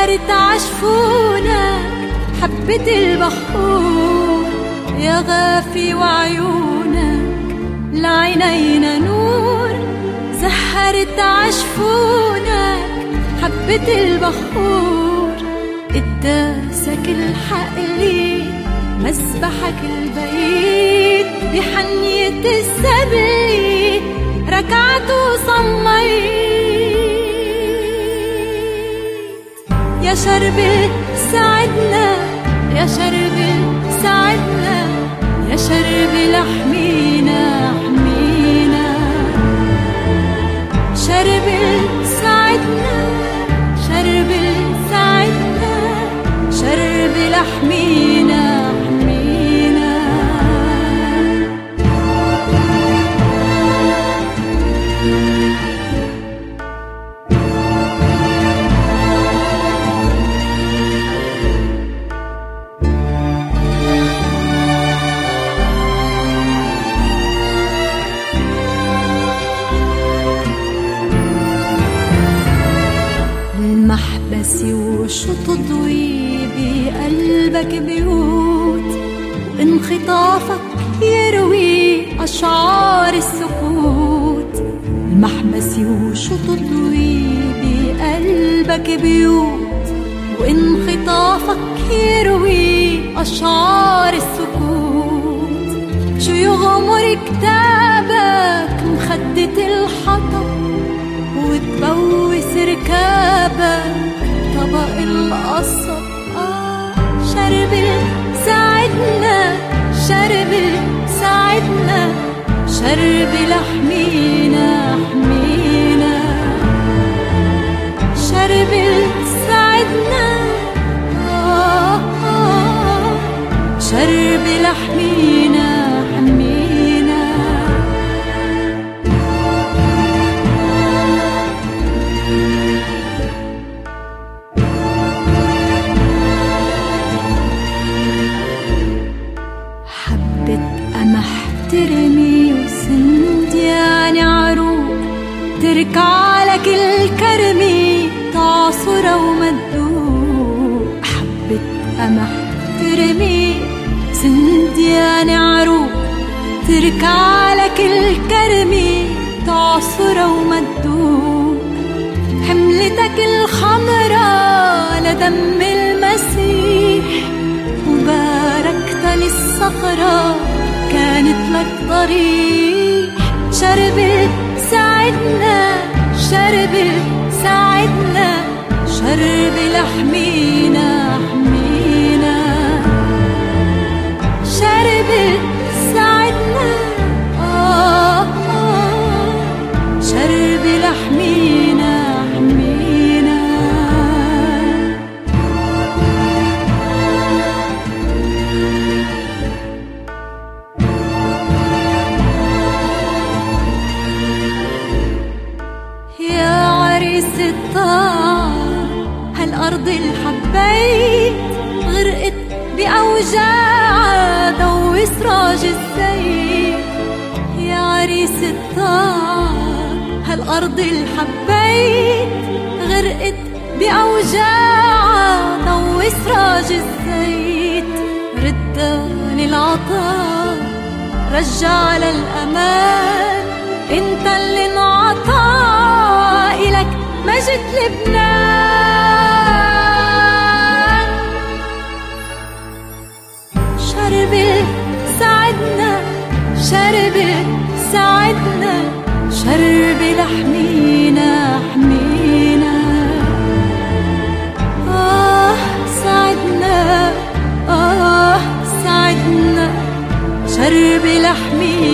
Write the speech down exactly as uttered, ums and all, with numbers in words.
زهرة عشفونك حبة البخور، يا غافي وعيونك لعينينا نور. زهرة عشفونك حبة البخور، قداسك الحقلي مسبحك البيت. بحنية السبي ركعت وصليت. يا شربل ساعدنا، يا شربل ساعدنا، يا شربل احمينا احمينا. شربل ساعدنا، شربل ساعدنا، شربل احمينا احمينا. المحبس وشو تضوي بقلبك بيوت، وانخطافك يروي أشعار السكوت. المحبس وشو تضوي بقلبك بيوت، وانخطافك يروي أشعار السكوت. شو يغمر كتابك مخدة الحطب، وتبوس ركابك طبق القصب. آه شربل ساعدنا، شربل ساعدنا، شربل احمينا احمينا. شربل ساعدنا، آه آه شربل احمينا احمينا. ترمي وسنديان عروق، تركعلك الكرمي تعصر ومدوق. حبة قمح ترمي سنديان عروق، تركعلك الكرمي تعصر ومدوق. حملتك الخضرا لدم المسيح، وباركت للصخرة كانت لك ضريح. شربل ساعدنا، شربل ساعدنا، شربل احمينا احمينا. شربل ساعدنا، آه آه شربل احمينا احمينا. هالأرض الحبيت غرقت بأوجاع ضو سراج الزيت. يا عريس الطار هالأرض الحبيت غرقت بأوجاع ضو سراج الزيت. ردها للعطاء رجع للأمان، انت اللي انعطى إلك مجد لبنان. شربل ساعدنا، شربل ساعدنا، شربل احمينا احمينا. آه ساعدنا، آه ساعدنا، شربل احمينا.